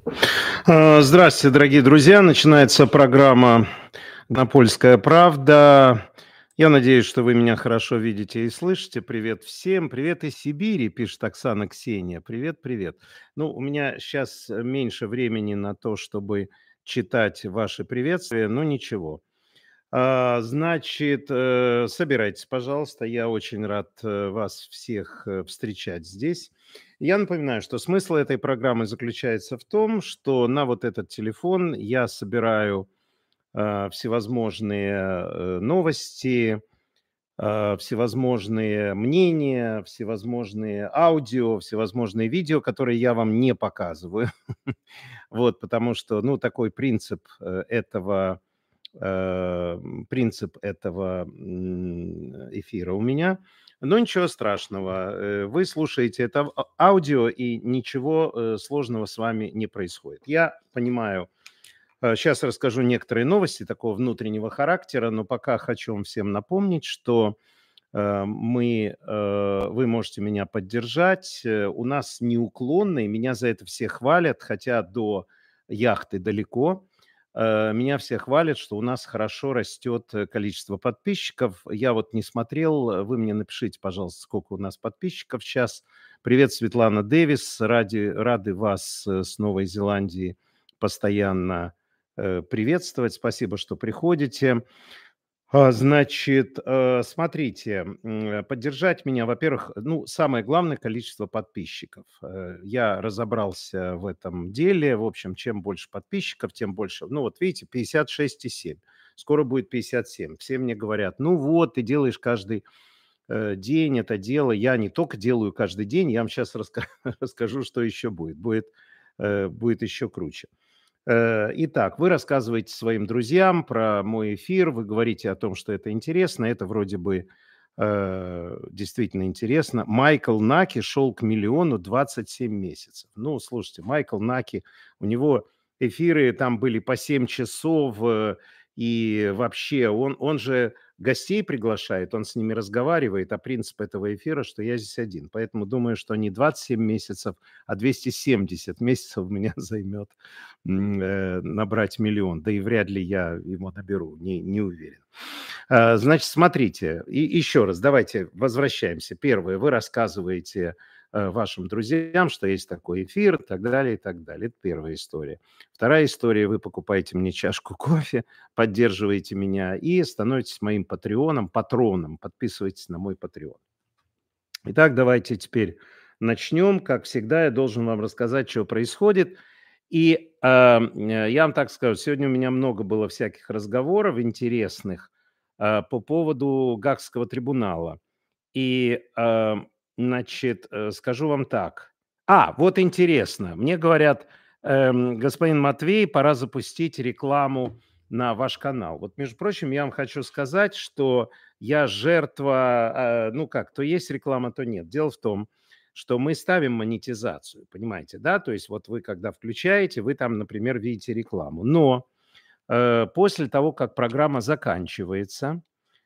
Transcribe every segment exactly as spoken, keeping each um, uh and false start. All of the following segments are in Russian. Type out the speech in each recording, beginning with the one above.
А, Здравствуйте, дорогие друзья. Начинается программа «Гнопольская правда». Я надеюсь, что вы меня хорошо видите и слышите. Привет всем. Привет из Сибири, пишет Оксана Ксения. Привет, привет. Ну, у меня сейчас меньше времени на то, чтобы читать ваши приветствия, но ничего. А, Значит, э, собирайтесь, пожалуйста. Я очень рад э, вас всех э, встречать здесь. Я напоминаю, что смысл этой программы заключается в том, что на вот этот телефон я собираю э, всевозможные э, новости, э, всевозможные мнения, всевозможные аудио, всевозможные видео, которые я вам не показываю. Вот, потому что, ну, такой принцип э, этого э, принцип этого м, эфира у меня. Но ничего страшного. Э, Вы слушаете это а- аудио, и ничего э, сложного с вами не происходит. Я понимаю, сейчас расскажу некоторые новости такого внутреннего характера, но пока хочу вам всем напомнить, что э, мы, э, вы можете меня поддержать. Э, У нас неуклонно, и меня за это все хвалят, хотя до яхты далеко. Э, Меня все хвалят, что у нас хорошо растет э, количество подписчиков. Я вот не смотрел, э, вы мне напишите, пожалуйста, сколько у нас подписчиков сейчас. Привет, Светлана Дэвис, ради, рады вас э, с Новой Зеландии постоянно э, приветствовать. Спасибо, что приходите. А, Значит, э, смотрите, м, поддержать меня, во-первых, ну, самое главное количество подписчиков. Э, Я разобрался в этом деле. В общем, чем больше подписчиков, тем больше. Ну, вот видите, пятьдесят шесть и семь. Скоро будет пятьдесят семь. Все мне говорят, ну вот, ты делаешь каждый э, день это дело. Я не только делаю каждый день, я вам сейчас расскажу, что еще будет. Будет, э, будет еще круче. Э, Итак, вы рассказываете своим друзьям про мой эфир, вы говорите о том, что это интересно, это вроде бы э, действительно интересно. Майкл Наки шел к миллиону двадцать семь месяцев. Ну, слушайте, Майкл Наки, у него эфиры там были по семь часов, э, и вообще он, он же гостей приглашает, он с ними разговаривает, а принцип этого эфира, что я здесь один. Поэтому думаю, что не двадцать семь месяцев, а двести семьдесят месяцев у меня займет м, э, набрать миллион. Да и вряд ли я его наберу, не, не уверен. А, Значит, смотрите, и еще раз, давайте возвращаемся. Первое, вы рассказываете э, вашим друзьям, что есть такой эфир, и так далее, и так далее. Это первая история. Вторая история, вы покупаете мне чашку кофе, поддерживаете меня и становитесь моим патреоном, патроном, подписывайтесь на мой патреон. Итак, давайте теперь начнем. Как всегда, я должен вам рассказать, что происходит. И а, э, я вам так скажу, сегодня у меня много было всяких разговоров интересных а, по поводу Гаагского трибунала. И, а, значит, э, скажу вам так. А, вот интересно. Мне говорят, эм, господин Матвей, пора запустить рекламу на ваш канал. Вот, между прочим, я вам хочу сказать, что я жертва, э, ну как, то есть реклама, то нет. Дело в том, что мы ставим монетизацию, понимаете, да? То есть вот вы, когда включаете, вы там, например, видите рекламу. Но э, после того, как программа заканчивается,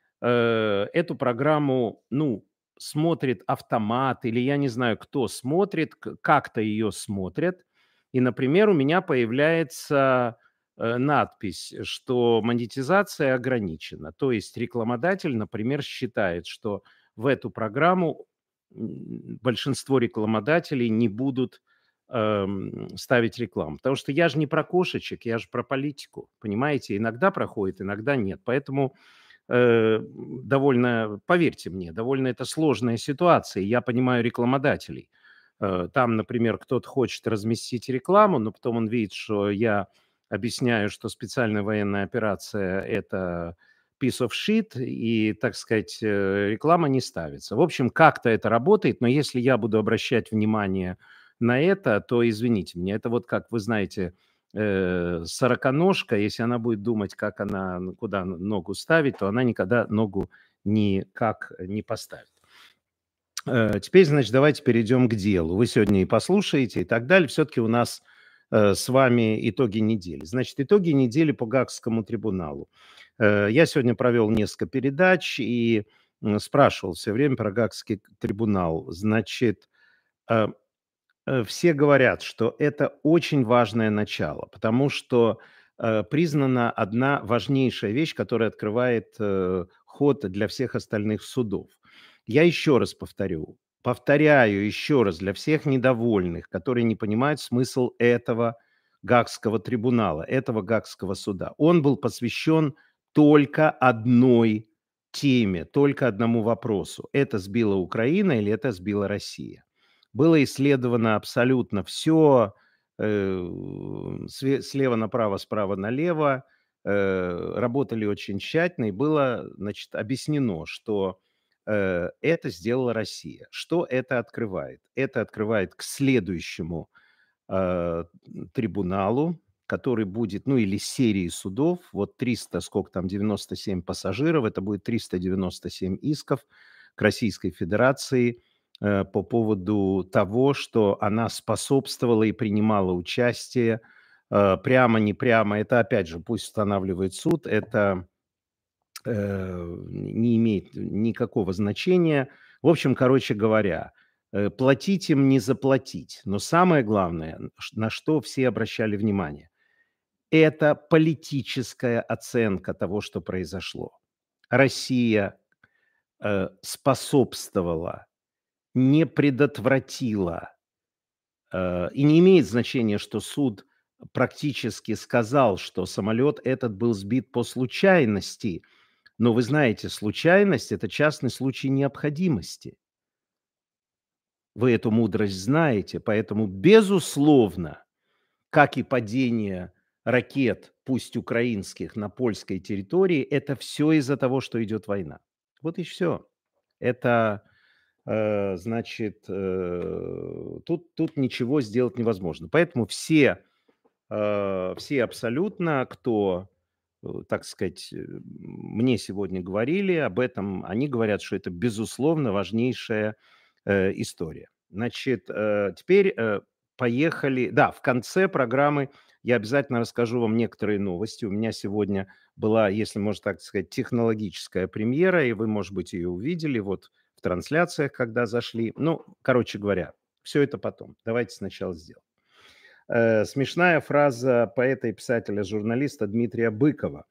э, эту программу, ну, смотрит автомат или я не знаю, кто смотрит, к- как-то ее смотрят. И, например, у меня появляется э, надпись, что монетизация ограничена. То есть рекламодатель, например, считает, что в эту программу м, большинство рекламодателей не будут эм, ставить рекламу. Потому что я же не про кошечек, я же про политику. Понимаете, иногда проходит, иногда нет. Поэтому э, довольно, поверьте мне, довольно это сложная ситуация. Я понимаю рекламодателей. Э, Там, например, кто-то хочет разместить рекламу, но потом он видит, что я объясняю, что специальная военная операция – это piece of shit, и, так сказать, э, реклама не ставится. В общем, как-то это работает, но если я буду обращать внимание на это, то, извините меня, это вот как, вы знаете, э, сороконожка, если она будет думать, как она, ну, куда ногу ставить, то она никогда ногу никак не поставит. Э, Теперь, значит, давайте перейдем к делу. Вы сегодня и послушаете, и так далее. Все-таки у нас э, с вами итоги недели. Значит, итоги недели по Гаагскому трибуналу. Э, Я сегодня провел несколько передач и м, спрашивал все время про Гаагский трибунал. Значит, э, Э, все говорят, что это очень важное начало, потому что, э, признана одна важнейшая вещь, которая открывает, э, ход для всех остальных судов. Я еще раз повторю, повторяю еще раз для всех недовольных, которые не понимают смысл этого Гаагского трибунала, этого Гаагского суда. Он был посвящен только одной теме, только одному вопросу: это сбила Украина или это сбила Россия. Было исследовано абсолютно все, э, све слева направо, справа налево, э, работали очень тщательно, и было, значит, объяснено, что, э, это сделала Россия. Что это открывает? Это открывает к следующему, э, трибуналу, который будет, ну, или серии судов. Вот триста, сколько там, девяносто семь пассажиров, это будет триста девяносто семь исков к Российской Федерации, э, по поводу того, что она способствовала и принимала участие, э, прямо, не прямо. Это, опять же, пусть устанавливает суд, это, э, не имеет никакого значения. В общем, короче говоря, э, платить им не заплатить. Но самое главное, н ш на что все обращали внимание — это политическая оценка того, что произошло. Россия, э, способствовала, не предотвратила, э, и не имеет значения, что суд практически сказал, что самолет этот был сбит по случайности. Но вы знаете, случайность — это частный случай необходимости. Вы эту мудрость знаете, поэтому, безусловно, как и падение ракет, пусть украинских, на польской территории, это все из-за того, что идет война. Вот и все. Это, э, значит, э, тут тут ничего сделать невозможно. Поэтому все, э, все абсолютно, кто, э, так сказать, э, мне сегодня говорили об этом, они говорят, что это, безусловно, важнейшая, э, история. Значит, э, теперь, э, поехали. Да, в конце программы я обязательно расскажу вам некоторые новости. У меня сегодня была, если можно так сказать, технологическая премьера, и вы, может быть, ее увидели вот в трансляциях, когда зашли. Ну, короче говоря, все это потом. Давайте сначала сделаем. Э, смешная фраза поэта и писателя-журналиста Дмитрия Быкова.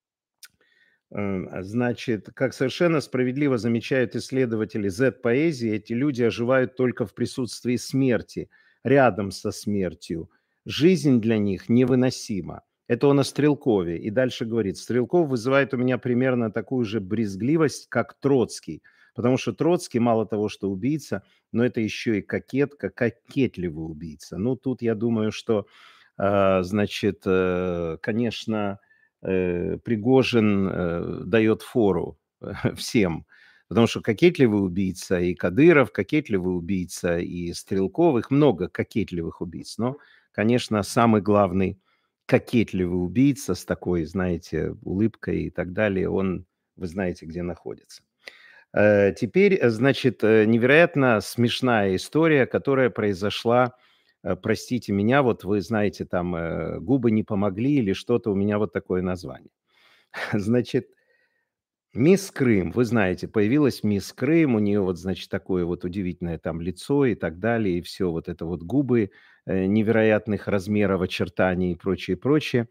Э, значит, как совершенно справедливо замечают исследователи зет-поэзии, эти люди оживают только в присутствии смерти, рядом со смертью. Жизнь для них невыносима. Это он о Стрелкове. И дальше говорит: Стрелков вызывает у меня примерно такую же брезгливость, как Троцкий. Потому что Троцкий мало того, что убийца, но это еще и кокетка, кокетливый убийца. Ну, тут я думаю, что, э, значит, э, конечно, э, Пригожин, э, дает фору всем. Потому что кокетливый убийца и Кадыров, кокетливый убийца и Стрелков, их много кокетливых убийц. Но, конечно, самый главный кокетливый убийца с такой, знаете, улыбкой и так далее, он, вы знаете, где находится. Э, теперь, э, значит, э, невероятно смешная история, которая произошла, э, простите меня, вот вы знаете, там, э, "Губы не помогли" или что-то, у меня вот такое название. Значит, мисс Крым, вы знаете, появилась мисс Крым, у нее вот, значит, такое вот удивительное там лицо и так далее, и все вот это вот губы, э, невероятных размеров, очертаний и прочее, прочее.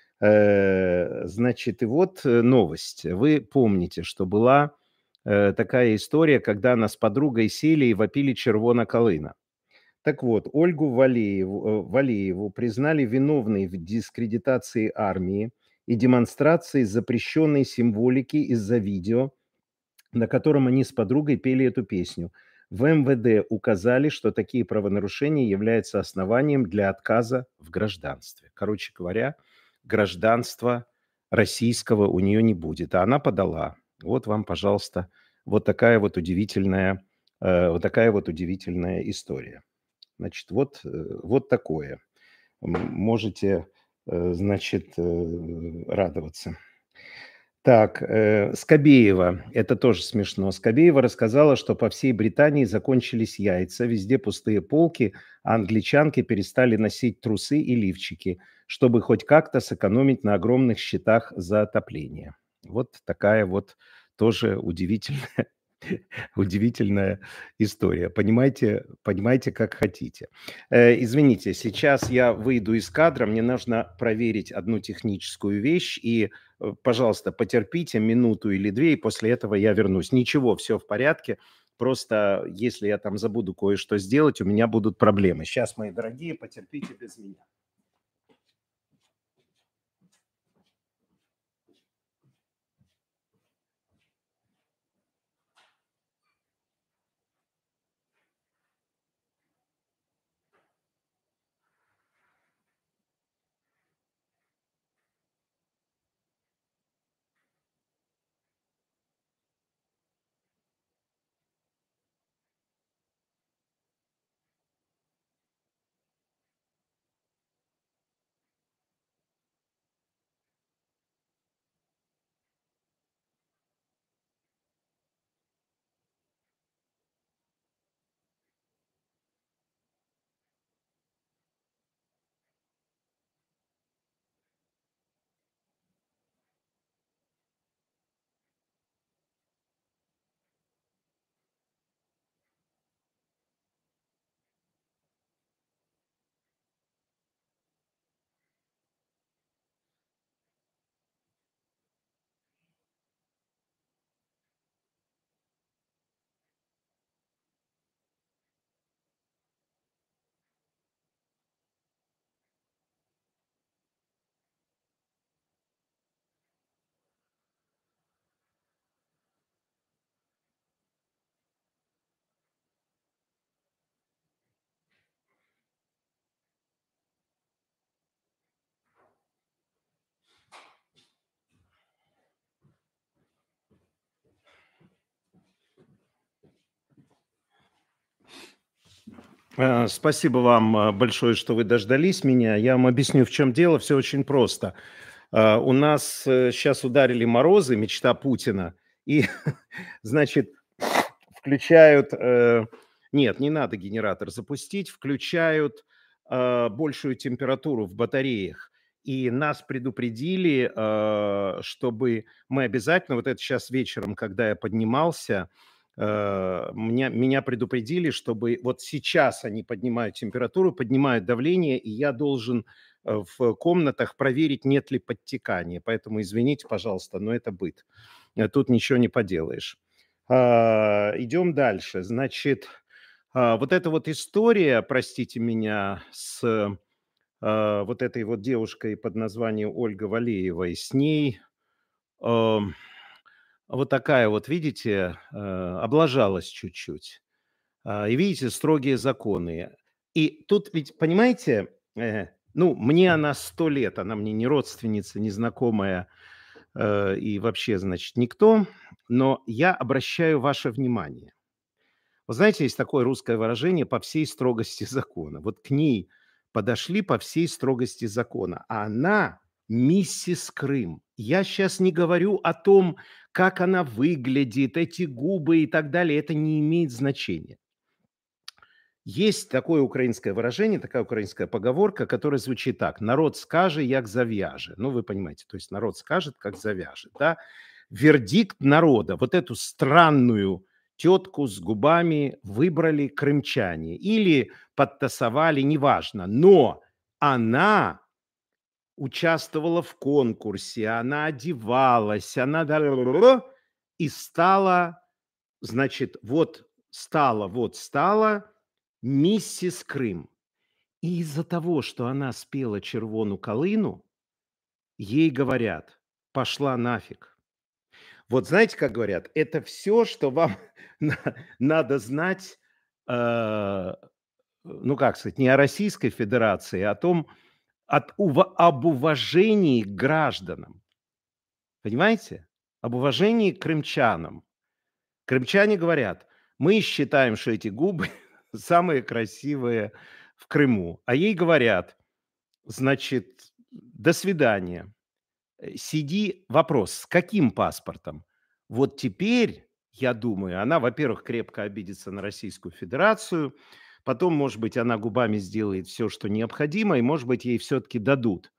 Э, значит, и вот, э, новость. Вы помните, что была, э, такая история, когда она с подругой сели и вопили "Червона калина". Так вот, Ольгу Валееву, э, Валееву признали виновной в дискредитации армии и демонстрации запрещенной символики из-за видео, на котором они с подругой пели эту песню. В эм вэ дэ указали, что такие правонарушения являются основанием для отказа в гражданстве. Короче говоря, гражданства российского у нее не будет, а она подала. Вот вам, пожалуйста, вот такая вот удивительная, э, вот такая вот удивительная история. Значит, вот, э, вот такое. М, Можете, э, значит, э, радоваться. Так, э, Скобеева, это тоже смешно. Скобеева рассказала, что по всей Британии закончились яйца, везде пустые полки, а англичанки перестали носить трусы и лифчики, чтобы хоть как-то сэкономить на огромных счетах за отопление. Вот такая вот тоже удивительная Удивительная история. Понимайте, понимайте, как хотите. Э, извините, сейчас я выйду из кадра, мне нужно проверить одну техническую вещь, и, э, пожалуйста, потерпите минуту или две, и после этого я вернусь. Ничего, все в порядке. Просто если я там забуду кое-что сделать, у меня будут проблемы. Сейчас, мои дорогие, потерпите без меня. Э, Спасибо вам э, большое, что вы дождались меня. Я вам объясню, в чем дело. Все очень просто. Э, У нас сейчас ударили морозы, мечта Путина, и, значит, включают... э, Нет, не надо генератор запустить, включают э, большую температуру в батареях. И нас предупредили, э, чтобы мы обязательно, вот это сейчас вечером, когда я поднимался, э, меня, меня предупредили, чтобы вот сейчас они поднимают температуру, поднимают давление, и я должен э, в комнатах проверить, нет ли подтекания. Поэтому извините, пожалуйста, но это быт. Э, Тут ничего не поделаешь. А, идем дальше. Значит, а, вот эта вот история, простите меня, с а, вот этой вот девушкой под названием Ольга Валеевой, с ней ам, вот такая вот, видите, а, облажалась чуть-чуть. А, И видите, строгие законы. И тут ведь, понимаете, э, ну, мне она сто лет, она мне не родственница, не знакомая э, и вообще, значит, никто, но я обращаю ваше внимание. Вы знаете, есть такое русское выражение «по всей строгости закона». Вот к ней подошли по всей строгости закона, а она миссис Крым. Я сейчас не говорю о том, как она выглядит, эти губы и так далее, это не имеет значения. Есть такое украинское выражение, такая украинская поговорка, которая звучит так: "Народ скаже, як завяже". Ну, вы понимаете, то есть народ скажет, как завяжет, да. Вердикт народа. Вот эту странную тетку с губами выбрали крымчане или подтасовали, неважно. Но она участвовала в конкурсе, она одевалась, она да и стала, значит, вот стала, вот стала миссис Крым. И из-за того, что она спела "Червону калину", ей говорят: "Пошла нафиг". Вот знаете, как говорят, это все, что вам на надо знать, э, ну, как сказать, не о Российской Федерации, а о том, от ува об уважении к гражданам. Понимаете? Об уважении к крымчанам. Крымчане говорят: "Мы считаем, что эти губы самые красивые в Крыму". А ей говорят: "Значит, до свидания. Э, сиди". Вопрос: с каким паспортом? Вот теперь, я думаю, она, во-первых, крепко обидится на Российскую Федерацию, потом, может быть, она губами сделает все, что необходимо, и, может быть, ей все таки дадут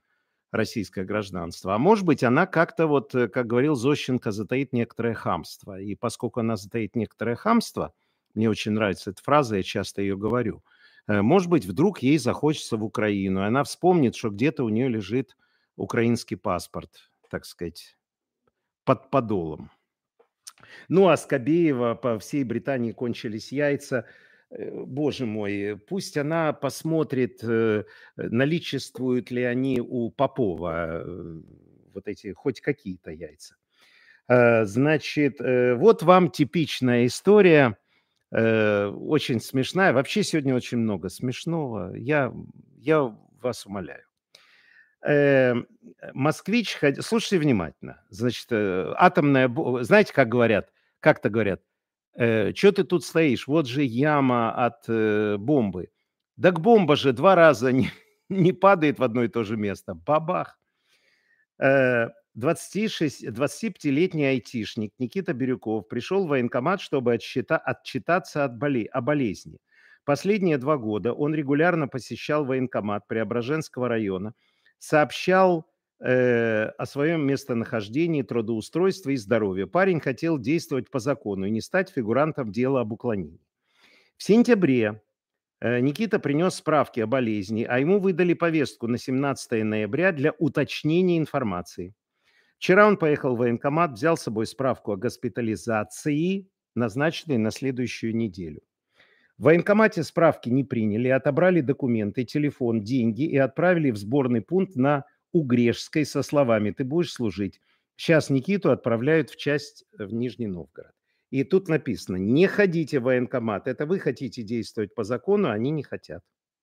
российское гражданство. А может быть, она как-то, вот, э, как говорил Зощенко, затаит некоторое хамство. И поскольку она затаит некоторое хамство, мне очень нравится эта фраза, я часто ее говорю, э, может быть, вдруг ей захочется в Украину, и она вспомнит, что где-то у нее лежит украинский паспорт, так сказать, под подолом. Ну, а Скобеева, по всей Британии кончились яйца. Э, Боже мой, пусть она посмотрит, э, наличествуют ли они у Попова, э, вот эти хоть какие-то яйца. Э, Значит, э, вот вам типичная история, э, очень смешная. Вообще сегодня очень много смешного. Я, я вас умоляю. Э, Москвич, ход- слушайте внимательно. Значит, э, атомная, бо- знаете, как говорят, как-то говорят, что ты тут стоишь? Вот же яма от э, бомбы. Так бомба же два раза не, не падает в одно и то же место. Бабах. Э, двадцати шести двадцатипятилетний айтишник Никита Бирюков пришел в военкомат, чтобы отсчита- отчитаться от боле- о болезни. Последние два года он регулярно посещал военкомат Преображенского района, сообщал э, о своем местонахождении, трудоустройстве и здоровье. Парень хотел действовать по закону и не стать фигурантом дела об уклонении. В сентябре э, Никита принес справки о болезни, а ему выдали повестку на семнадцатое ноября для уточнения информации. Вчера он поехал в военкомат, взял с собой справку о госпитализации, назначенной на следующую неделю. В военкомате справки не приняли, отобрали документы, телефон, деньги и отправили в сборный пункт на Угрешской со словами «Ты будешь служить». Сейчас Никиту отправляют в часть в Нижний Новгород. И тут написано «Не ходите в военкомат, это вы хотите действовать по закону, а они не хотят».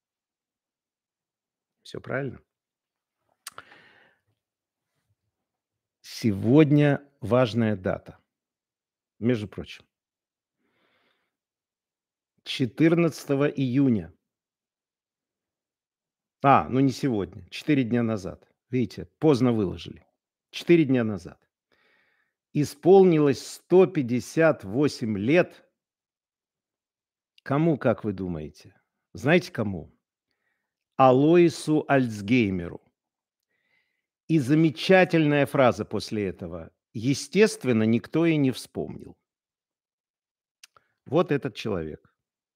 Все правильно? Сегодня важная дата, между прочим. четырнадцатого июня. А, ну не сегодня, четыре дня назад. Видите, поздно выложили. Четыре дня назад. Исполнилось сто пятьдесят восемь лет. Кому, как вы думаете? Знаете кому? Алоису Альцгеймеру. И замечательная фраза после этого. Естественно, никто и не вспомнил. Вот этот человек.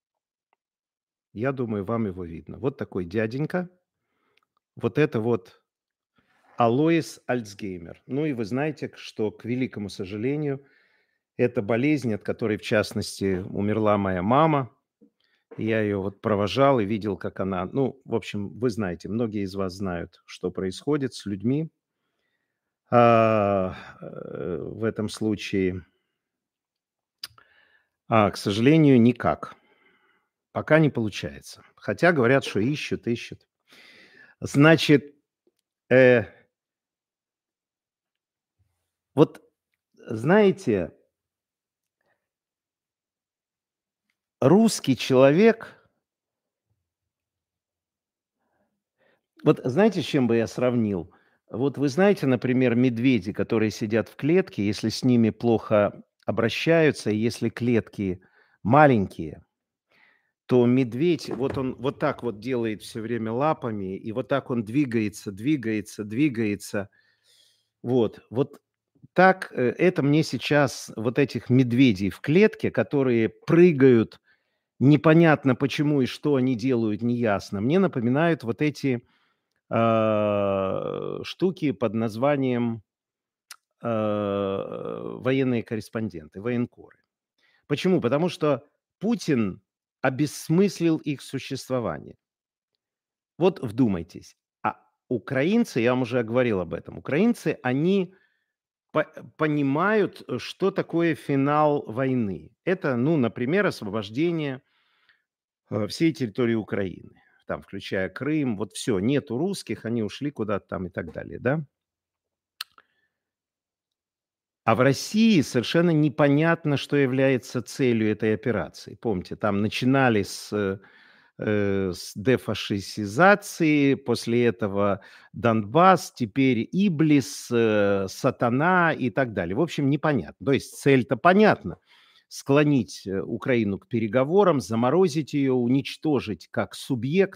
Я думаю, вам его видно. Вот такой дяденька. Вот это вот Алоис Альцгеймер. Ну и вы знаете, что, к великому сожалению, это болезнь, от которой, в частности, умерла моя мама. Я ее вот провожал и видел, как она... Ну, в общем, вы знаете, многие из вас знают, что происходит с людьми а, э, в этом случае. А, к сожалению, никак. Пока не получается. Хотя говорят, что ищут, ищут. Значит, э, вот знаете, русский человек... Вот знаете, с чем бы я сравнил? Вот вы знаете, например, медведи, которые сидят в клетке, если с ними плохо обращаются, и если клетки маленькие, то медведь, вот он вот так вот делает все время лапами, и вот так он двигается, двигается, двигается. Вот, вот так, э, это мне сейчас вот этих медведей в клетке, которые прыгают, непонятно почему и что они делают, неясно, мне напоминают вот эти а, штуки под названием а, военные корреспонденты, военкоры. Почему? Потому что Путин обессмыслил их существование. Вот вдумайтесь. А украинцы, я вам уже говорил об этом, украинцы, они по- понимают, э, что такое финал войны. Это, ну, например, освобождение э, всей территории Украины, там, включая Крым, вот все, нету русских, они ушли куда-то там и так далее, да? А в России совершенно непонятно, что является целью этой операции. Помните, там начинали с, э, э, с дефашизации, после этого Донбасс, теперь Иблис, э, Сатана и так далее. В общем, непонятно. То есть цель-то понятна. Склонить э, Украину к переговорам, заморозить ее, уничтожить как субъект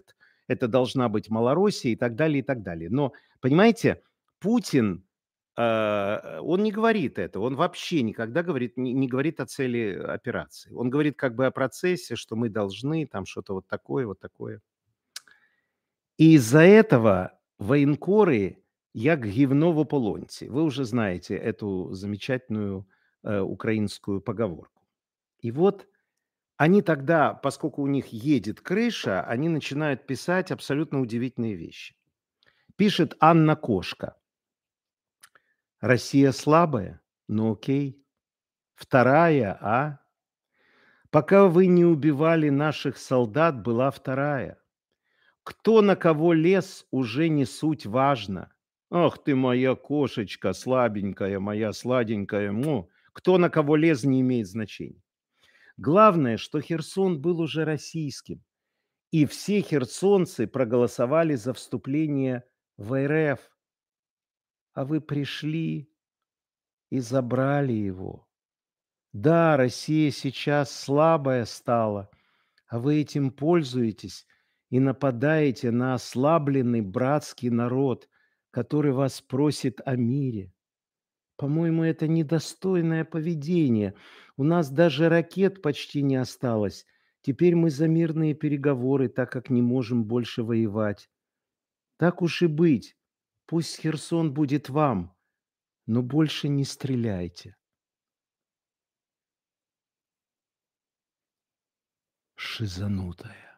это должна быть Малороссия и так далее, и так далее. Но, понимаете, Путин, э, он не говорит это, он вообще никогда говорит, не, не говорит о цели операции. Он говорит как бы о процессе, что мы должны, там что-то вот такое, вот такое. И из-за этого военкоры як гивно в ополонці. Вы уже знаете эту замечательную э, украинскую поговорку. И вот они тогда, поскольку у них едет крыша, они начинают писать абсолютно удивительные вещи. Пишет Анна Кошка. Россия слабая? Ну окей. Вторая, а? Пока вы не убивали наших солдат, была вторая. Кто на кого лез, уже не суть важно. Ах ты моя кошечка, слабенькая, моя сладенькая. Му. Кто на кого лез, не имеет значения. Главное, что Херсон был уже российским. И все херсонцы проголосовали за вступление в эр эф. А вы пришли и забрали его. Да, Россия сейчас слабая стала, а вы этим пользуетесь и нападаете на ослабленный братский народ, который вас просит о мире. По-моему, это недостойное поведение. У нас даже ракет почти не осталось. Теперь мы за мирные переговоры, так как не можем больше воевать. Так уж и быть. Пусть Херсон будет вам, но больше не стреляйте. Шизанутая.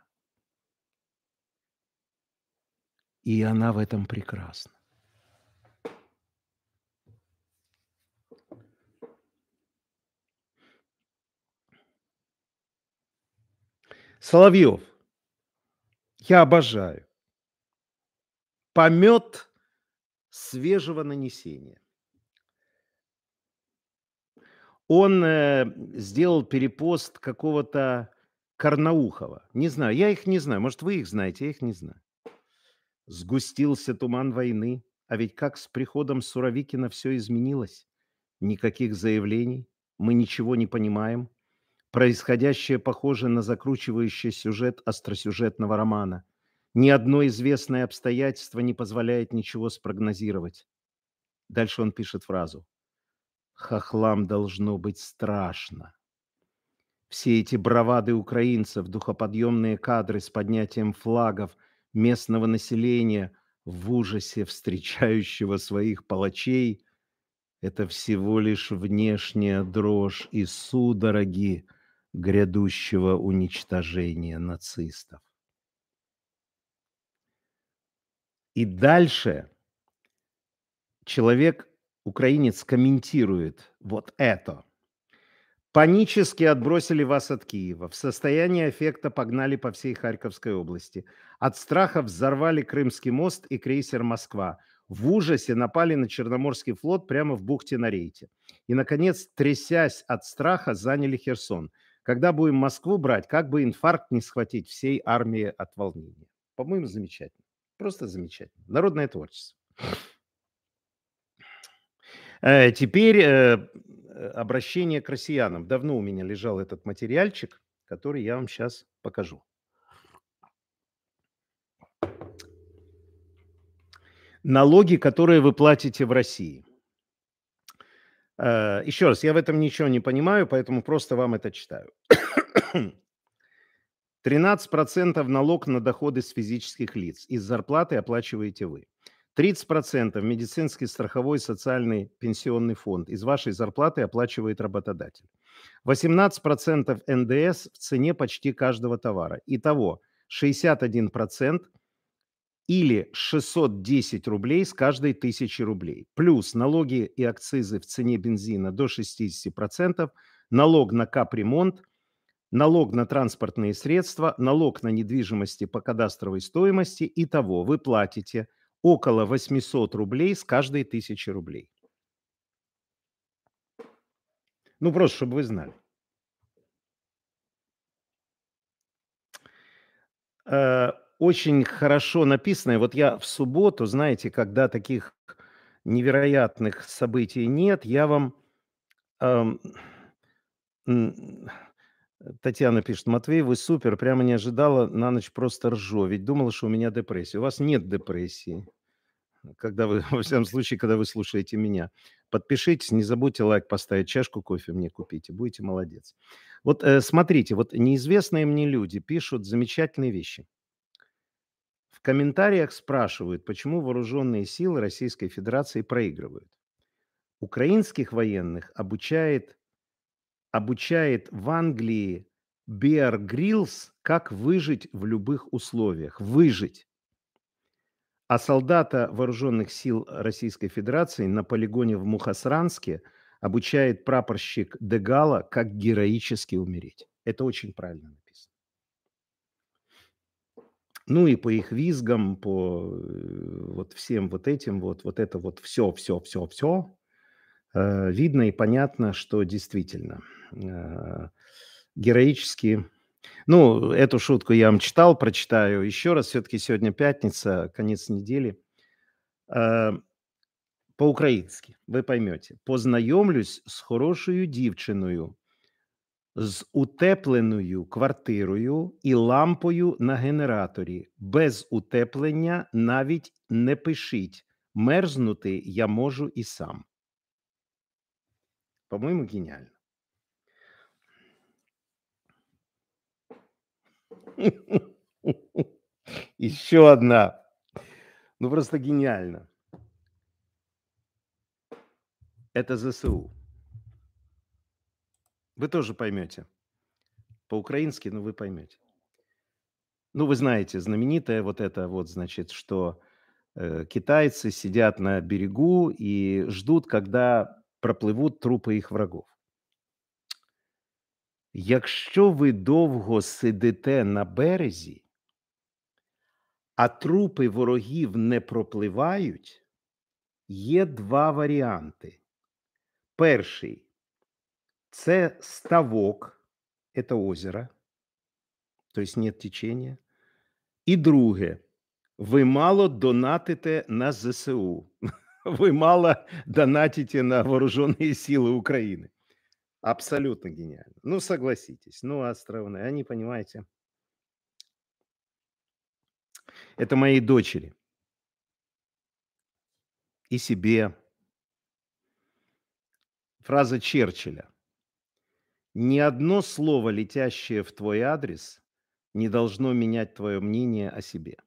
И она в этом прекрасна. Соловьев. Я обожаю. Помет свежего нанесения. Он э, сделал перепост какого-то Карнаухова. Не знаю, я их не знаю. Может, вы их знаете, я их не знаю. Сгустился туман войны, а ведь как с приходом Суровикина все изменилось. Никаких заявлений, мы ничего не понимаем. Происходящее похоже на закручивающий сюжет остросюжетного романа. Ни одно известное обстоятельство не позволяет ничего спрогнозировать. Дальше он пишет фразу. Хохлам должно быть страшно. Все эти бравады украинцев, духоподъемные кадры с поднятием флагов местного населения в ужасе встречающего своих палачей – это всего лишь внешняя дрожь и судороги грядущего уничтожения нацистов. И дальше человек, украинец, комментирует вот это. Панически отбросили вас от Киева. В состоянии аффекта погнали по всей Харьковской области. От страха взорвали Крымский мост и крейсер «Москва». В ужасе напали на Черноморский флот прямо в бухте на рейте. И, наконец, трясясь от страха, заняли Херсон. Когда будем Москву брать, как бы инфаркт не схватить всей армии от волнения. По-моему, замечательно. Просто замечательно. Народное творчество. Э, Теперь э, обращение к россиянам. Давно у меня лежал этот материальчик, который я вам сейчас покажу. Налоги, которые вы платите в России. Э, Еще раз, я в этом ничего не понимаю, поэтому просто вам это читаю. тринадцать процентов налог на доходы с физических лиц. Из зарплаты оплачиваете вы. тридцать процентов медицинский, страховой, социальный, пенсионный фонд. Из вашей зарплаты оплачивает работодатель. восемнадцать процентов эн дэ эс в цене почти каждого товара. Итого шестьдесят один процент или шестьсот десять рублей с каждой тысячи рублей. Плюс налоги и акцизы в цене бензина до шестьдесят процентов, налог на капремонт, налог на транспортные средства, налог на недвижимости по кадастровой стоимости. Итого вы платите около восемьсот рублей с каждой тысячи рублей. Ну, просто, чтобы вы знали. Э, Очень хорошо написано. Вот я в субботу, знаете, когда таких невероятных событий нет, я вам эм, м, Э, Татьяна пишет: Матвей, вы супер, прямо не ожидала, на ночь просто ржу, ведь думала, что у меня депрессия. У вас нет депрессии, когда вы, во всяком случае, когда вы слушаете меня. Подпишитесь, не забудьте лайк поставить, чашку кофе мне купите, будете молодец. Вот э, смотрите, вот неизвестные мне люди пишут замечательные вещи. В комментариях спрашивают, почему вооруженные силы Российской Федерации проигрывают. Украинских военных обучает, обучает в Англии Беар Гриллс, как выжить в любых условиях. Выжить. А солдата вооруженных сил Российской Федерации на полигоне в Мухосранске обучает прапорщик Дегала, как героически умереть. Это очень правильно написано. Ну и по их визгам, по э, вот всем вот этим вот, вот это вот все, все, все, все, видно и понятно, что действительно э, героически. Ну, эту шутку я вам читал, прочитаю еще раз. Все-таки сегодня пятница, конец недели. Э, По-українськи, ви поймете. Познайомлюсь з хорошою дівчиною, з утепленою квартирою і лампою на генераторі. Без утеплення навіть не пишіть. Мерзнути я можу і сам. По-моему, гениально. Еще одна. Ну, просто гениально. Это ЗСУ. Вы тоже поймете. По-украински, но вы поймете. Ну, вы знаете, знаменитое вот это вот, значит, что э, китайцы сидят на берегу и ждут, когда проплывут трупы их врагов. Якщо ви довго сидите на березі, а трупи ворогів не пропливають, є два варіанти. Перший – це ставок, це озеро, тобто нет течения. І друге – ви мало донатите на ЗСУ, ви мало донатите на вооруженные силы Украины. Абсолютно гениально. Ну, согласитесь, ну, островные, они, понимаете, это моей дочери и себе. Фраза Черчилля: «Ни одно слово, летящее в твой адрес, не должно менять твое мнение о себе».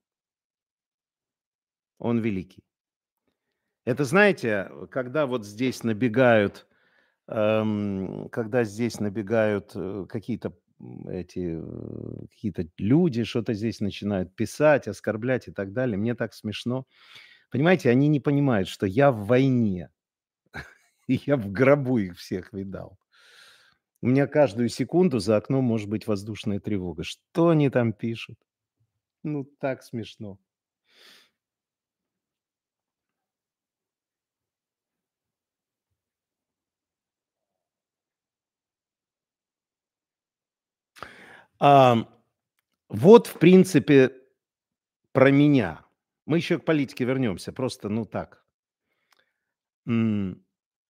Он великий. Это, знаете, когда вот здесь набегают, эм, когда здесь набегают э, какие-то м, эти э, какие-то люди, что-то здесь начинают писать, оскорблять и так далее, мне так смешно. Понимаете, они не понимают, что я в войне, и я в гробу их всех видал. У меня каждую секунду за окном может быть воздушная тревога. Что они там пишут? Ну, так смешно. Ам, вот, в принципе, про меня. Мы еще к политике вернемся. Просто, ну так. М,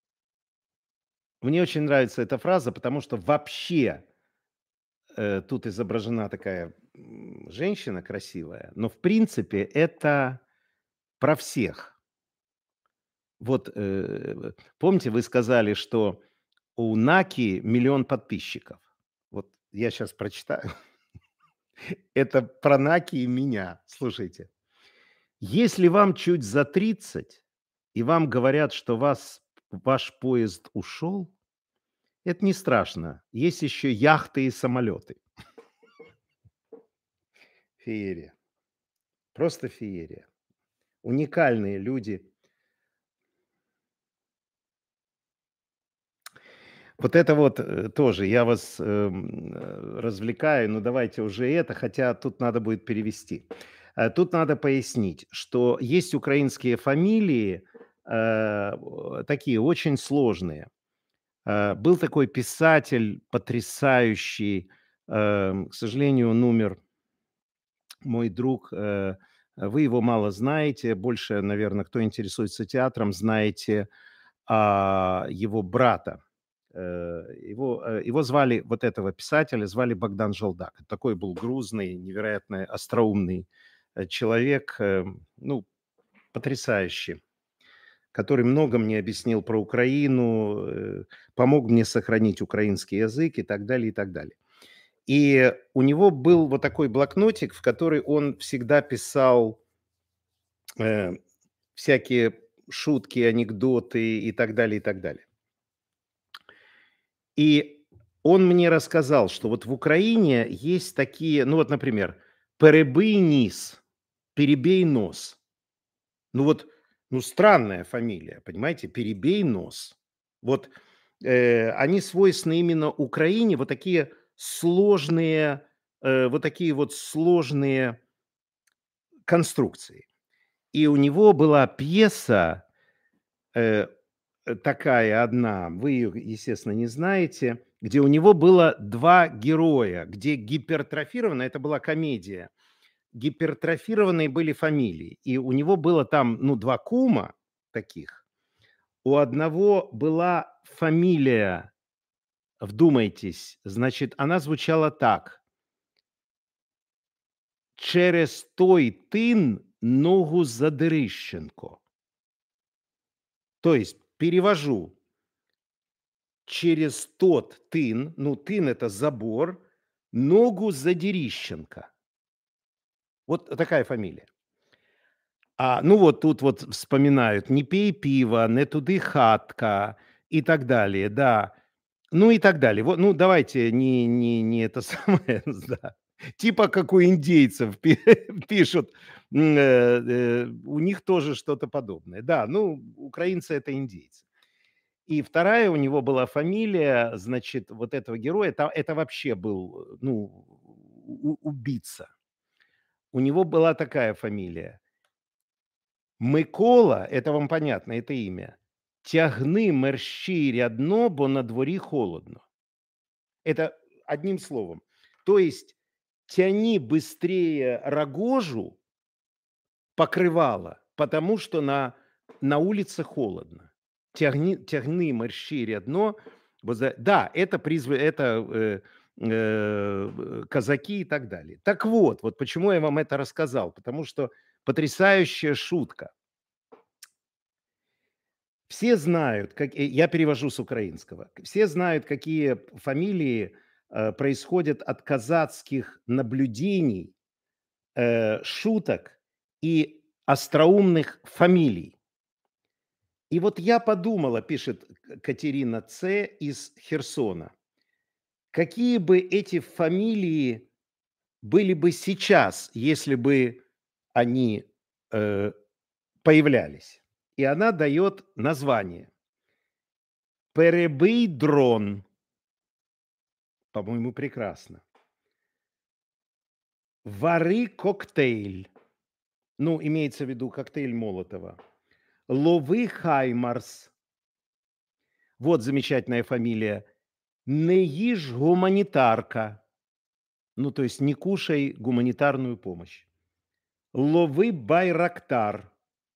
Мне очень нравится эта фраза, потому что вообще э, тут изображена такая м, женщина красивая, но в принципе это про всех. Вот э, помните, вы сказали, что у Наки миллион подписчиков. Вот я сейчас прочитаю. Это про Наки и меня. Слушайте. Если вам чуть за тридцать, и вам говорят, что вас, ваш поезд ушел, это не страшно. Есть еще яхты и самолеты. Феерия. Просто феерия. Уникальные люди. Вот это вот э, тоже, я вас эм, э, развлекаю, но давайте уже это, хотя тут надо будет перевести. Э, Тут надо пояснить, что есть украинские фамилии, э, о, такие очень сложные. Э, Был такой писатель потрясающий, эм, к сожалению, он умер, мой друг, э, вы его мало знаете, больше, наверное, кто интересуется театром, знаете а, его брата. э, его, э, его звали, вот этого писателя звали Богдан Желдак. Такой был грузный, невероятно остроумный э, человек, э, ну, потрясающий, который много мне объяснил про Украину, э, помог мне сохранить украинский язык и так далее, и так далее. И у него был вот такой блокнотик, в который он всегда писал э, всякие шутки, анекдоты и так далее, и так далее. И он мне рассказал, что вот в Украине есть такие, ну вот, например, «перебий низ», «перебей нос». Ну вот, ну странная фамилия, понимаете, «перебей нос». Вот э, они свойственны именно Украине, вот такие сложные, э, вот такие вот сложные конструкции. И у него была пьеса э, э, такая одна, вы ее, естественно, не знаете, где у него было два героя, где гипертрофировано, это была комедия, гипертрофированные были фамилии. И у него было там, ну, два кума таких. У одного была фамилия, вдумайтесь, значит, она звучала так. Через той тин ногу Задерищенко. То есть, перевожу, через тот тын, ну, тын – это забор, ногу Задерищенко. Вот такая фамилия. А, ну, вот тут вот вспоминают: «Не пей пиво», «Не туды хатка» и так далее, да. Ну и так далее. Вот, ну, давайте не не не это самое, да. Типа как у индейцев пи пишут, м, э, э, у них тоже что-то подобное. Да, ну, украинцы – это индейцы. И вторая у него была фамилия, значит, вот этого героя, та это вообще был, э, ну, у убийца. У него была такая фамилия. Микола, это вам понятно, это имя. Тягни мерщій рядно, бо на дворі холодно. Это одним словом. То есть тяни быстрее рогожу, покрывало, потому что на, на улице холодно. Тягни, тягни мерщій рядно. бо за- Да, это, призв... это э, э, казаки и так далее. Так вот, вот почему я вам это рассказал. Потому что потрясающая шутка. Все знают, как э, я перевожу с украинского. Все знают, какие фамилии э, происходят от казацких наблюдений, э, шуток и остроумных фамилий. И вот я подумала, пишет К- Катерина Ц. из Херсона, какие бы эти фамилии были бы сейчас, если бы они э, появлялись. И она дает название. Перебий дрон. По-моему, прекрасно. Вари коктейль. Ну, имеется в виду коктейль Молотова. Лови Хаймарс. Вот замечательная фамилия. Не ешь гуманитарка. Ну, то есть не кушай гуманитарную помощь. Лови Байрактар.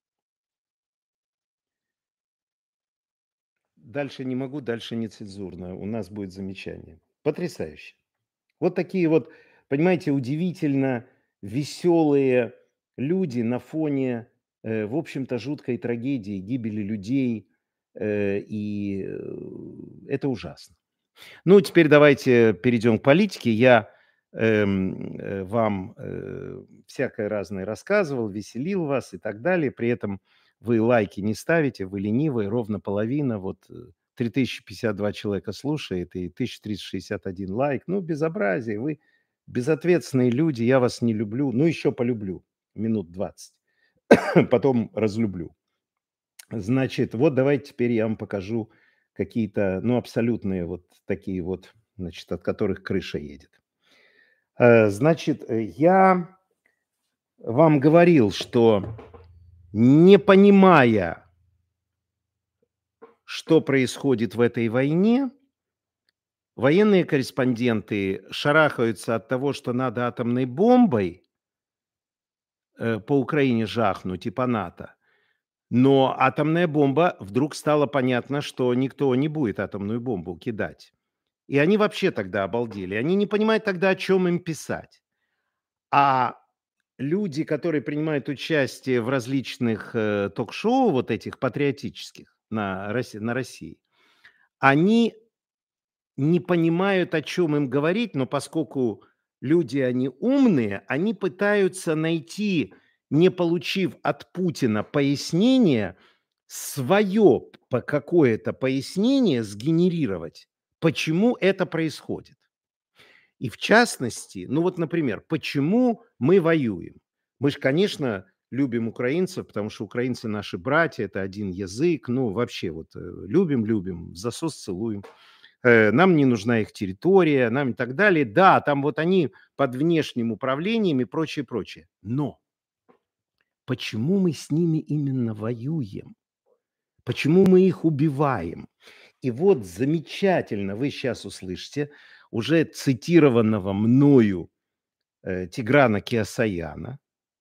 Дальше не могу, дальше нецензурно. У нас будет замечание. Потрясающе. Вот такие вот, понимаете, удивительно веселые люди на фоне, э, в общем-то, жуткой трагедии, гибели людей. э, И э, это ужасно. Ну, теперь давайте перейдем к политике. Я эм, э, вам э, всякое разное рассказывал, веселил вас и так далее. При этом вы лайки не ставите, вы ленивые, ровно половина. Вот э, три тысячи пятьдесят два человека слушает и тысяча триста шестьдесят один лайк. Ну, безобразие. Вы безответственные люди, я вас не люблю. Ну, еще полюблю минут двадцать. Потом разлюблю. Значит, вот давайте теперь я вам покажу какие-то, ну, абсолютные вот такие вот, значит, от которых крыша едет. Э, Значит, э, я вам говорил, что не понимая, что происходит в этой войне, военные корреспонденты шарахаются от того, что надо атомной бомбой э, по Украине жахнуть и по НАТО, Но атомная бомба, вдруг стало понятно, что никто не будет атомную бомбу кидать. И они вообще тогда обалдели. Они не понимают тогда, о чем им писать. А люди, которые принимают участие в различных, э, ток-шоу вот этих патриотических на Роси на России, они не понимают, о чем им говорить, но поскольку люди, они умные, они пытаются найти, не получив от Путина пояснение, свое по какое-то пояснение сгенерировать, почему это происходит. И в частности, ну вот, например, почему мы воюем? Мы ж, конечно, любим украинцев, потому что украинцы наши братья, это один язык, ну вообще вот, э, любим-любим, в засос целуем. Э, нам не нужна их территория, нам и так далее. Да, там вот они под внешним управлением и прочее, прочее. Но почему мы с ними именно воюем? Почему мы их убиваем? И вот замечательно вы сейчас услышите уже цитированного мною, э, Тиграна Кеосаяна,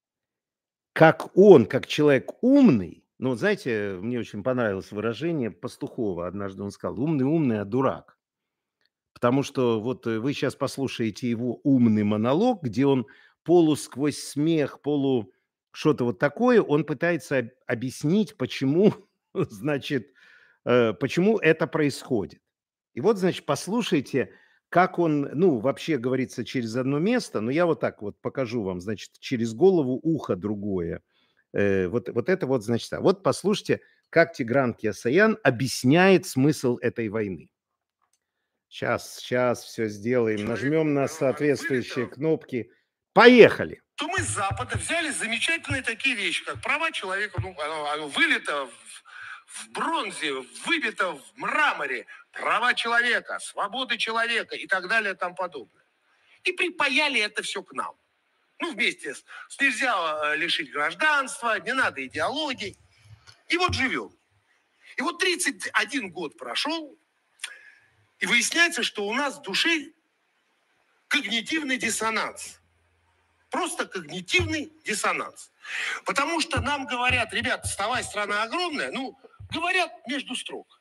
как он, как человек умный, ну, вот знаете, мне очень понравилось выражение Пастухова. Однажды он сказал: "Умный умный, а дурак". Потому что вот, э, вы сейчас послушаете его умный монолог, где он полу сквозь смех, полу что-то вот такое, он пытается об объяснить, почему, значит, э, почему это происходит. И вот, значит, послушайте, как он, ну, вообще говорится через одно место, но я вот так вот покажу вам, значит, через голову ухо другое. Э, вот вот это вот, значит, так. Вот послушайте, как Тигран Кеосаян объясняет смысл этой войны. Сейчас, сейчас все сделаем. Человек, Нажмем на оно, оно соответствующие вылито, кнопки. Поехали! то мы с Запада взяли замечательные такие вещи, как права человека. Ну, оно, оно вылито в, в бронзе, выбито в мраморе. Права человека, свободы человека и так далее и тому подобное. И припаяли это все к нам. Ну, вместе с, с нельзя э, лишить гражданства, не надо идеологии. И вот живем. И вот тридцать один год прошел, и выясняется, что у нас в душе когнитивный диссонанс. Просто когнитивный диссонанс. Потому что нам говорят: ребят, вставай, страна огромная, ну, говорят между строк.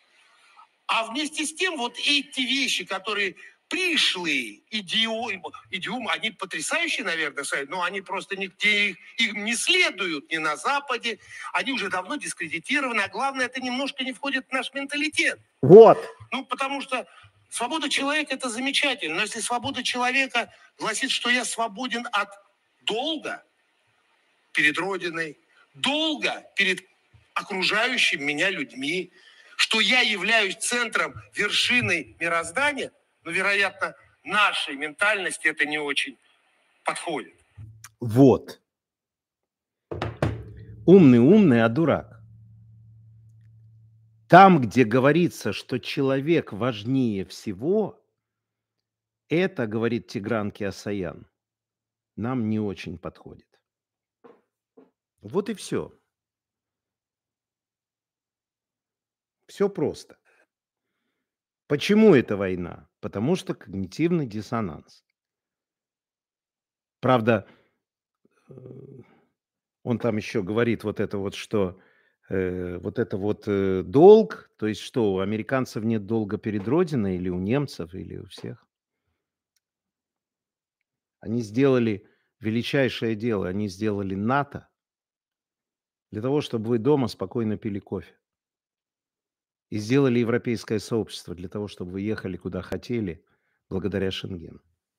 А вместе с тем вот эти вещи, которые пришлые идиомы, идиомы, они потрясающие, наверное, но они просто нигде их, им не следуют ни на Западе, они уже давно дискредитированы, а главное, это немножко не входит в наш менталитет. Вот. Ну, потому что свобода человека – это замечательно, но если свобода человека гласит, что я свободен от долга перед Родиной, долга перед окружающими меня людьми, что я являюсь центром, вершиной мироздания, но, вероятно, нашей ментальности это не очень подходит. Вот. Умный умный, а дурак. Там, где говорится, что человек важнее всего, это, говорит Тигран Кеосаян, нам не очень подходит. Вот и все. Все просто. Почему эта война? Потому что когнитивный диссонанс. Правда, э, он там еще говорит вот это вот, что, э, вот это вот, э, долг, то есть что, у американцев нет долга перед Родиной или у немцев, или у всех? Они сделали величайшее дело, они сделали НАТО для того, чтобы вы дома спокойно пили кофе. И сделали европейское сообщество для того, чтобы вы ехали куда хотели благодаря Шенгену.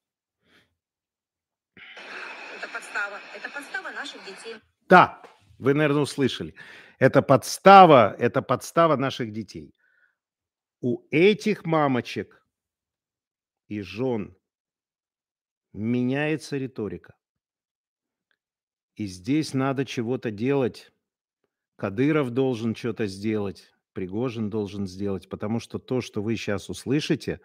Это подстава. Это подстава наших детей. Да, вы, наверное, услышали. Это подстава, это подстава наших детей. У этих мамочек и жен меняется риторика. И здесь надо чего-то делать. Кадыров должен что-то сделать, Пригожин должен сделать, потому что то, что вы сейчас услышите,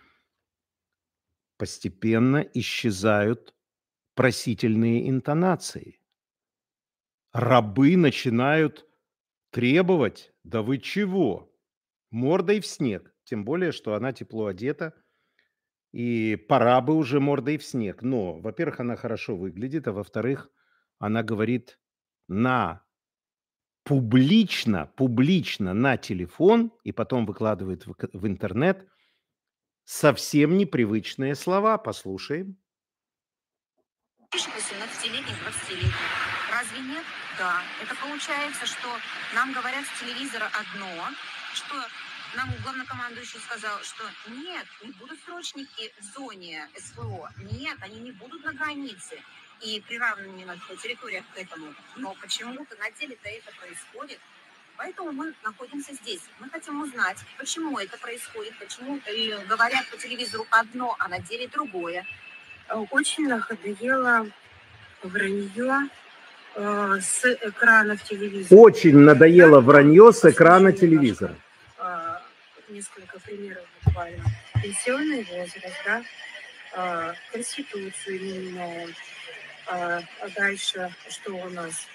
постепенно исчезают просительные интонации. Рабы начинают требовать: "Да вы чего? Мордой в снег". Тем более, что она тепло одета, и пора бы уже мордой в снег. Но, во-первых, она хорошо выглядит, а во-вторых, она говорит на публично, публично на телефон и потом выкладывает в, к- в интернет совсем непривычные слова. Послушаем. Пишет восемнадцатилетних, двадцатилетних. Разве нет? Да. Это получается, что нам говорят с телевизора одно, что нам главнокомандующий сказал, что нет, не будут срочники в зоне СВО. Нет, они не будут на границе и приравнены на территориях к этому. Но почему-то на деле-то это происходит. Поэтому мы находимся здесь. Мы хотим узнать, почему это происходит, почему э, говорят по телевизору одно, а на деле другое. Очень надоело вранье э, с экранов телевизора. Очень надоело вранье с экрана телевизора. Э, несколько примеров буквально. Пенсионный возраст, да, э, Конституцию не меняем. Э, а дальше что у нас?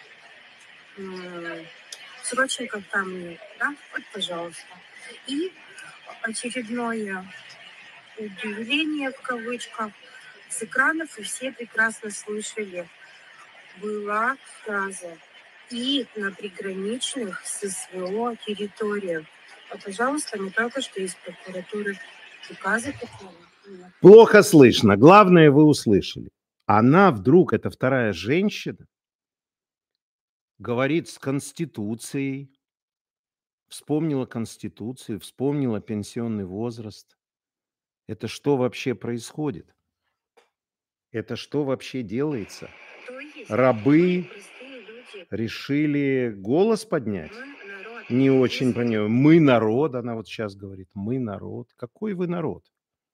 М, Срочников там нет, да? Вот, пожалуйста. И очередное удивление в кавычках с экранов, и все прекрасно слышали, была фраза «и на приграничных с СВО территориях». А, пожалуйста, не только что из прокуратуры приказа такого нет. Плохо слышно. Главное, вы услышали. Она вдруг, эта вторая женщина, говорит с Конституцией, вспомнила Конституцию, вспомнила пенсионный возраст. Это что вообще происходит? Это что вообще делается? То есть Рабы простые люди, решили голос поднять? мы народ. Не очень Если понимаю. Мы народ, она вот сейчас говорит. Мы народ. Какой вы народ?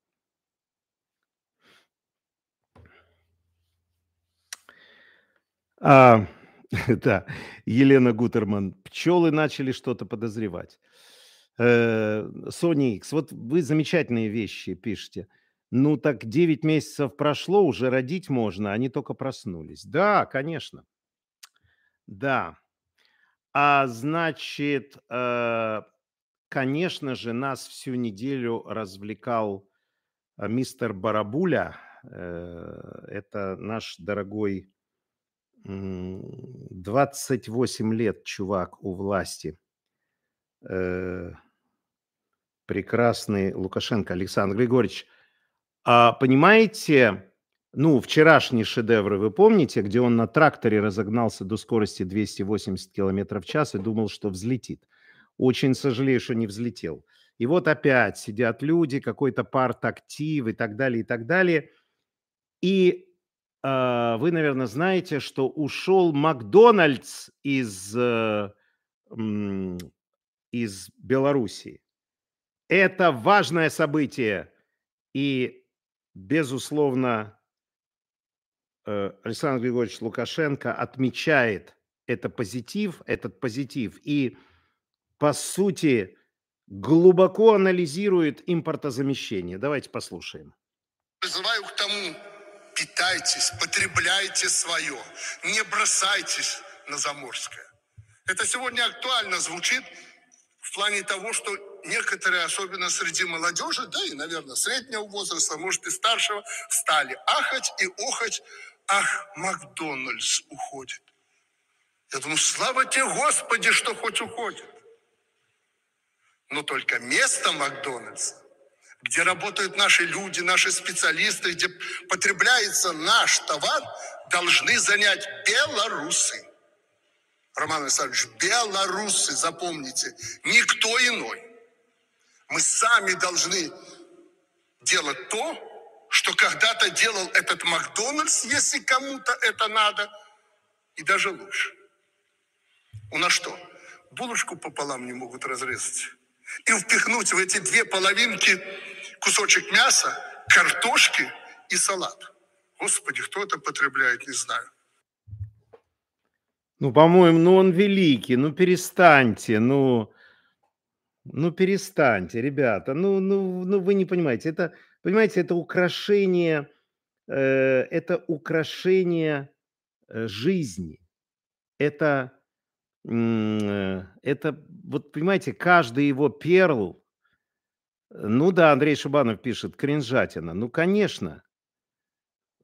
А, да, Елена Гутерман. Пчелы начали что-то подозревать. Э, Sony X, вот вы замечательные вещи пишете. Ну так девять месяцев прошло, уже родить можно, они только проснулись. Да, конечно. Да. А значит, э, конечно же, нас всю неделю развлекал э, мистер Барабуля. Э, Это наш дорогой м, двадцать восемь лет чувак у власти. Э, Прекрасный Лукашенко Александр Григорьевич. А понимаете, ну, вчерашние шедевры вы помните, где он на тракторе разогнался до скорости двести восемьдесят километров в час и думал, что взлетит. Очень сожалею, что не взлетел. И вот опять сидят люди, какой-то партактив и так далее, и так далее. И э, вы, наверное, знаете, что ушел Макдональдс из, э, м, из Белоруссии. Это важное событие. И, безусловно, э, Александр Григорьевич Лукашенко отмечает это позитив, этот позитив и, по сути, глубоко анализирует импортозамещение. Давайте послушаем. Призываю к тому, питайтесь, потребляйте свое, не бросайтесь на заморское. Это сегодня актуально звучит в плане того, что некоторые, особенно среди молодежи, да и, наверное, среднего возраста, может и старшего, стали ахать и охать. Ах, Макдональдс уходит. Я думаю, слава тебе, Господи, что хоть уходит. Но только место Макдональдса, где работают наши люди, наши специалисты, где потребляется наш товар, должны занять белорусы. Роман Александрович, белорусы, запомните, никто иной. Мы сами должны делать то, что когда-то делал этот Макдональдс, если кому-то это надо, и даже лучше. У нас что, булочку пополам не могут разрезать? И впихнуть в эти две половинки кусочек мяса, картошки и салат. Господи, кто это потребляет, не знаю. Ну, по-моему, ну он великий, ну перестаньте, ну, ну перестаньте, ребята, ну, ну, ну вы не понимаете, это, понимаете, это украшение, э, это украшение э, жизни, это, м, э, это, вот понимаете, каждый его перл, э, ну да, Андрей Шибанов пишет, кринжатина, ну конечно,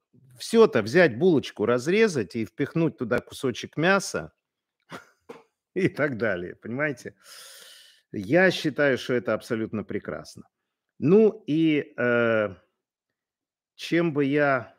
все-то взять булочку, разрезать и впихнуть туда кусочек мяса, и так далее, понимаете? Я считаю, что это абсолютно прекрасно. Ну и э, чем бы я,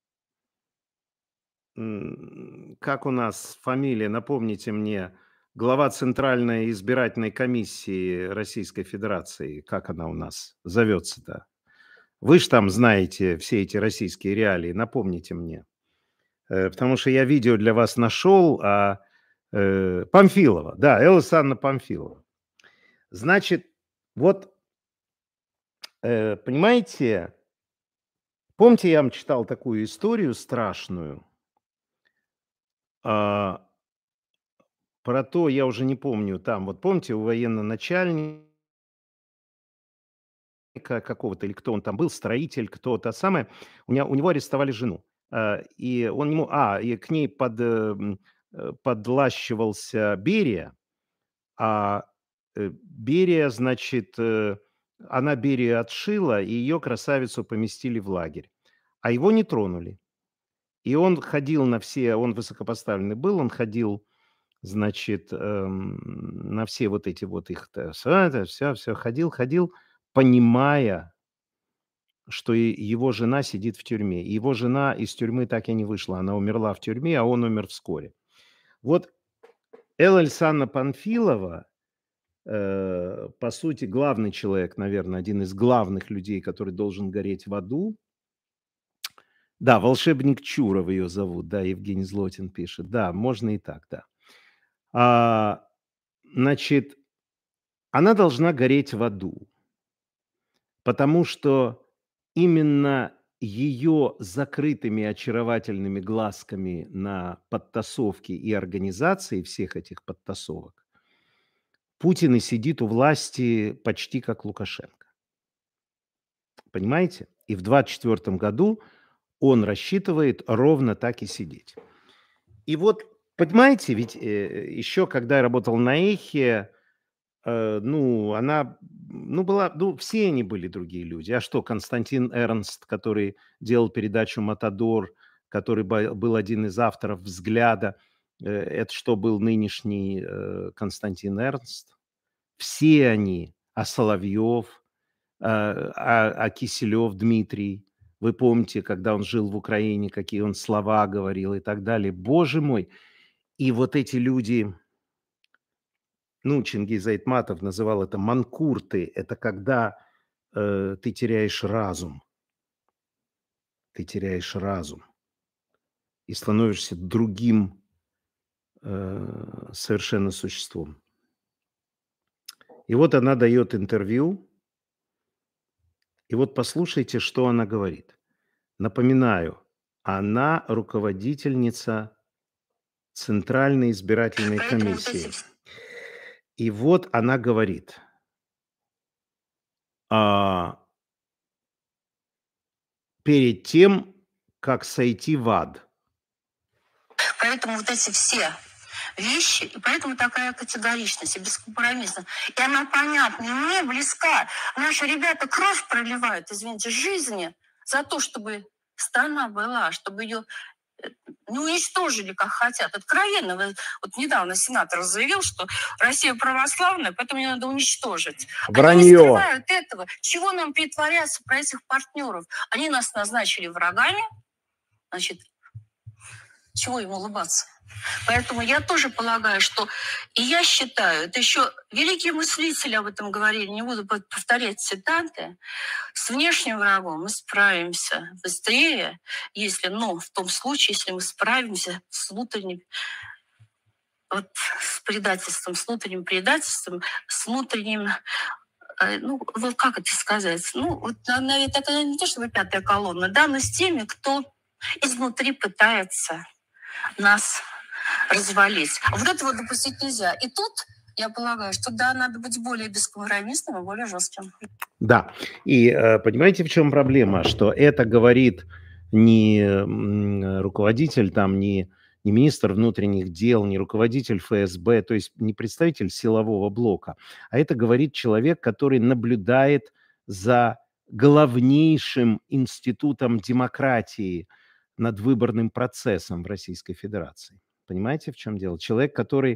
м, как у нас фамилия, напомните мне, глава Центральной избирательной комиссии Российской Федерации, как она у нас зовется-то? Вы же там знаете все эти российские реалии, напомните мне. Э, потому что я видео для вас нашел, а э, Памфилова, да, Элла Александровна Памфилова. Значит, вот, э, понимаете, помните, я вам читал такую историю страшную а, про то, я уже не помню, там, вот помните, у военно-начальника какого-то, или кто он там был, строитель, кто-то самое, у, него, у него арестовали жену. А, и он ему, а, и к ней под, э, м, э, подлащивался Берия, а э, Берия, значит, э, она Берию отшила, и ее красавицу поместили в лагерь. А его не тронули. И он ходил на все, он высокопоставленный был, он ходил, значит, эм, на все вот эти вот их, все, все, ходил, ходил, понимая, что и его жена сидит в тюрьме. И его жена из тюрьмы так и не вышла, она умерла в тюрьме, а он умер вскоре. Вот Элла Александровна Панфилова, э, по сути, главный человек, наверное, один из главных людей, который должен гореть в аду. Да, волшебник Чуров ее зовут, да, Евгений Злотин пишет. Да, можно и так, да. А, значит, она должна гореть в аду, потому что именно ее закрытыми очаровательными глазками на подтасовки и организации всех этих подтасовок Путин и сидит у власти почти как Лукашенко. Понимаете? И в двадцать четвёртом году он рассчитывает ровно так и сидеть. И вот, понимаете, ведь э, еще когда я работал на Эхе, э, ну, она, ну, была, ну, все они были другие люди. А что, Константин Эрнст, который делал передачу «Матадор», который ба- был один из авторов «Взгляда», э, это что, был нынешний э, Константин Эрнст? Все они, а Соловьев, а, а, а Киселев Дмитрий, вы помните, когда он жил в Украине, какие он слова говорил и так далее. Боже мой! И вот эти люди, ну, Чингиз Айтматов называл это манкурты. Это когда э, ты теряешь разум. Ты теряешь разум. И становишься другим э, совершенно существом. И вот она дает интервью. И вот послушайте, что она говорит. Напоминаю, она руководительница Центральной избирательной Поэтому вот комиссии. эти И вот она говорит, а, перед тем, как сойти в ад. Поэтому вот эти все вещи, и поэтому такая категоричность и бескомпромиссность. И она понятна, и мне близка. Наши ребята кровь проливают, извините, жизни за то, чтобы страна была, чтобы ее не уничтожили, как хотят. Откровенно. Вот недавно сенатор заявил, что Россия православная, поэтому ее надо уничтожить. Вранье. Они не скрывают этого. Чего нам притворяться про этих партнеров? Они нас назначили врагами. Значит, чего им улыбаться? Поэтому я тоже полагаю, что... И я считаю, это еще великие мыслители об этом говорили, не буду повторять цитаты, с внешним врагом мы справимся быстрее, если, но в том случае, если мы справимся с внутренним, вот, с предательством, с внутренним предательством, с внутренним, ну, вот как это сказать, ну, вот, наверное, это не то, чтобы пятая колонна, да, но с теми, кто изнутри пытается нас развалить. А вот этого допустить нельзя. И тут, я полагаю, что да, надо быть более бескомпромиссным и более жестким. Да, и понимаете, в чем проблема? Что это говорит не руководитель, там, не, не министр внутренних дел, не руководитель эф эс бэ, то есть не представитель силового блока, а это говорит человек, который наблюдает за главнейшим институтом демократии над выборным процессом в Российской Федерации. Понимаете, в чем дело? Человек, который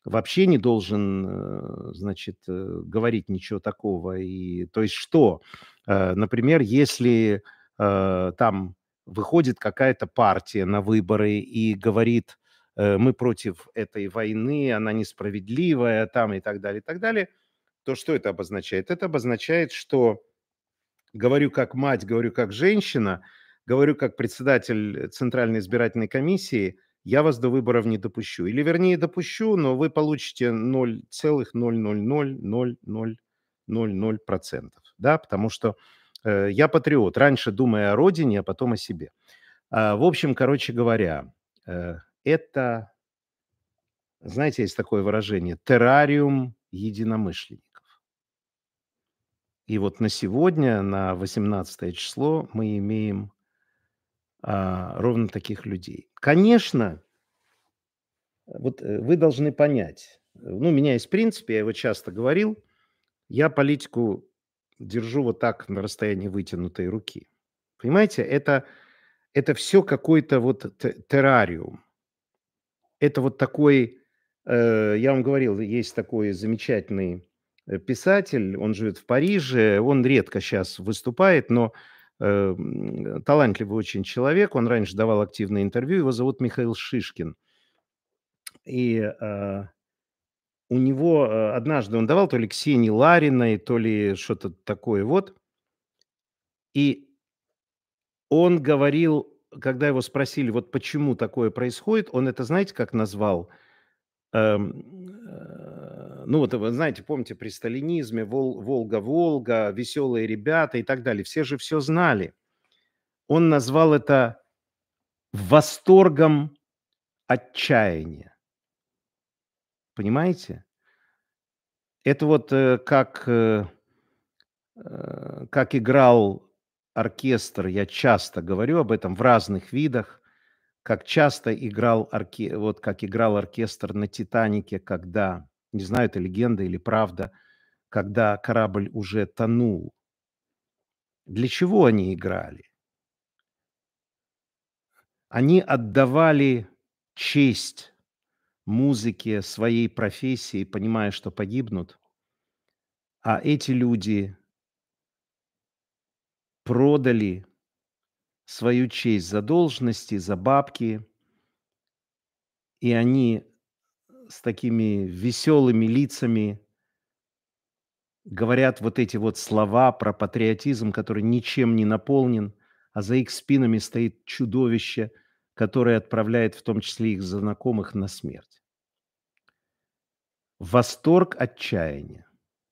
вообще не должен, э, значит, э, говорить ничего такого. И, то есть что? Э, например, если э, там выходит какая-то партия на выборы и говорит, э, мы против этой войны, она несправедливая, там и так далее, и так далее, то что это обозначает? Это обозначает, что говорю как мать, говорю как женщина, говорю как председатель Центральной избирательной комиссии, я вас до выборов не допущу. Или, вернее, допущу, но вы получите ноль целых ноль ноль ноль ноль ноль ноль ноль процентов. Да, потому что э, я патриот, раньше думая о родине, а потом о себе. А, в общем, короче говоря, э, это, знаете, есть такое выражение, террариум единомышленников. И вот на сегодня, на восемнадцатое число, мы имеем а, ровно таких людей. Конечно, вот э, вы должны понять, э, ну, у меня есть принцип, я его часто говорил, я политику держу вот так на расстоянии вытянутой руки. Понимаете, это, это все какой-то вот те- террариум. Это вот такой, э, я вам говорил, есть такой замечательный э, писатель, он живет в Париже, он редко сейчас выступает, но э, м, талантливый очень человек, он раньше давал активное интервью, его зовут Михаил Шишкин. И э, у него э, однажды он давал то ли Ксении Лариной, то ли что-то такое вот, и он говорил, когда его спросили, вот почему такое происходит, он это, знаете, как назвал? Эм, э, ну, вот вы знаете, помните, при сталинизме Вол Волга-Волга, веселые ребята и так далее. Все же все знали. Он назвал это восторгом отчаяния. Понимаете? Это вот э, как, э, э, как играл оркестр, я часто говорю об этом в разных видах, как часто играл орке вот как играл оркестр на «Титанике», когда, не знаю, это легенда или правда, когда корабль уже тонул. Для чего они играли? Они отдавали честь музыке, своей профессии, понимая, что погибнут. А эти люди продали свою честь за должности, за бабки, и они с такими веселыми лицами говорят вот эти вот слова про патриотизм, который ничем не наполнен, а за их спинами стоит чудовище, которое отправляет в том числе их знакомых на смерть. Восторг отчаяния.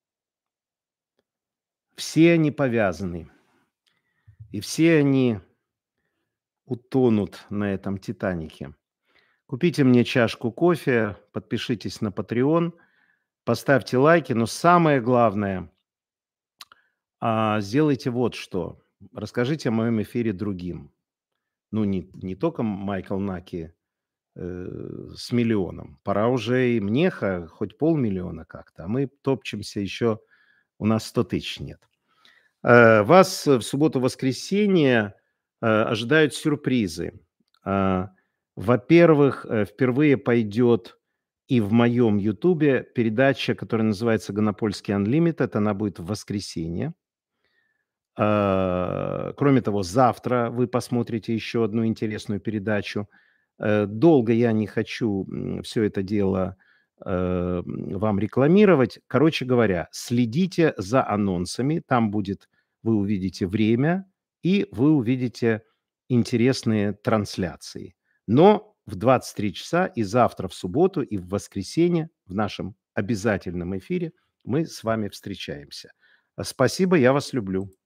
Все они повязаны, и все они утонут на этом «Титанике». Купите мне чашку кофе, подпишитесь на Patreon, поставьте лайки, но самое главное, а, сделайте вот что. Расскажите о моем эфире другим. Ну, не, не только Майкл Наки э, с миллионом. Пора уже и мне ха- хоть полмиллиона как-то. А мы топчемся еще, у нас сто тысяч нет. Э, Вас в субботу-воскресенье э, ожидают сюрпризы. А, Во-первых, э, впервые пойдет и в моем Ютубе передача, которая называется «Гонопольский Unlimited». Она будет в воскресенье. А, Кроме того, завтра вы посмотрите еще одну интересную передачу. Э, Долго я не хочу все это дело э, м, вам рекламировать. Короче говоря, следите за анонсами. Там будет, вы увидите время и вы увидите интересные трансляции. Но в двадцать три часа и завтра в субботу, и в воскресенье в нашем обязательном эфире мы с вами встречаемся. Спасибо, я вас люблю.